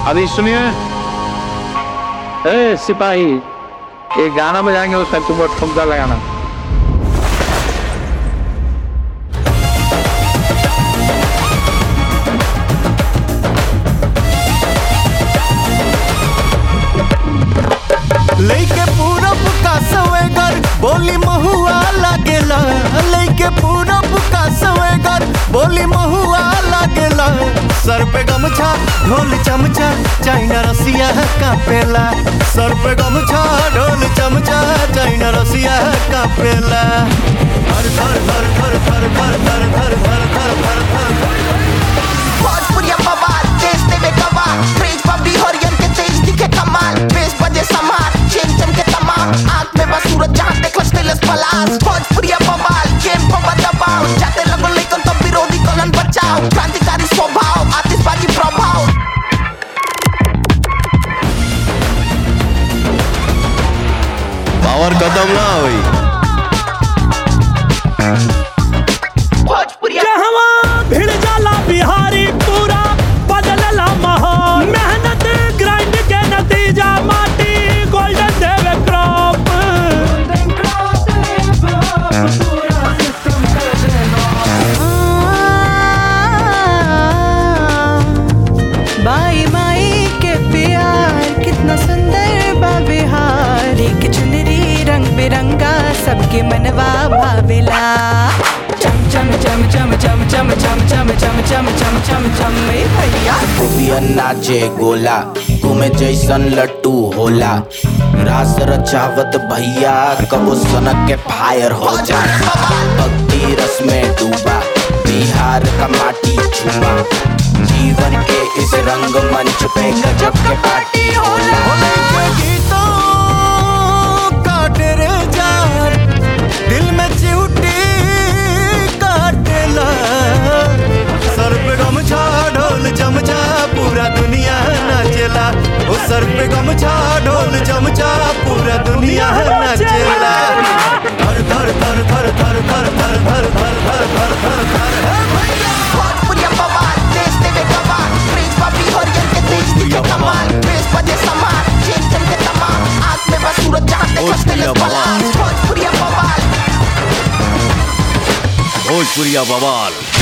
अभी सुनिए, ए सिपाही, ये गाना बजाएंगे उसमें तुम ठुमका लगाना। लेके पूरब का सवेगर बोली महुआ लागेला, लेके पूरब का सवेगर बोली महुआ लागेला। सर पे गमछा ढोल चमचा चाइना रसिया कापेला, सर पे गमछा ढोल चमचा चाइना रसिया कापेला। धर धर धर धर धर धर धर धर धर धर धर धर भोजपुरिया बवाल देश देवे गवाह, क्रेज पबली हरियर के तेज दिखे कमाल, बेस बजे समार चेन चमके तमाम, आंख में बस सूरज जहां देखो स्टेलस पलास। भोजपुरिया बवाल गेम पर दबाव, जाते लगो लेकिन तब विरोधी कलन बचाओ, क्रांतिकारी स्वभाव आतिशबाजी प्रभाव। पावर खत्म ना हुई। भिड़ जाला बिहारी पूरा बदलला माहौल, मेहनत ग्राइंड के नतीजा माटी गोल्डन देवे क्रॉप। बाई माई के प्यार कितना सुंदर बा बिहार, एक चुनरी रंग बिरंगा सबके मनवा भावेला। चम चम चम चम चम चम चम चम चम चम चम चम भैया गोपिया नाचे गोला घूमे जैसन लट्टू होला, रास रचावत भैया कबो सनक के फायर हो जा। भक्ति रस में डूबा बिहार का माटी छुआ, जीवन के इस रंग मंच पे गजब के पार्टी होला। काटे रे जार दिल में चिउटी काटेला, सर पे गमछा ढोल चमचा पूरा दुनिया नाचेला, ओ सर पे गमछा ढोल चमचा पूरा दुनिया नाचेला। धर धर धर धर धर धर धर धर धर धर धर धर धर भोजपुरिया बवाल देश देवे गवाह, क्रेज पबली हरियर के तेज दिखे कमाल, बेस बजे समार चेन चमके तमाम, आंख में बस सूरज जहां देखो स्टेलस पलास। भोजपुरिया बवाल भोजपुरिया बवाल।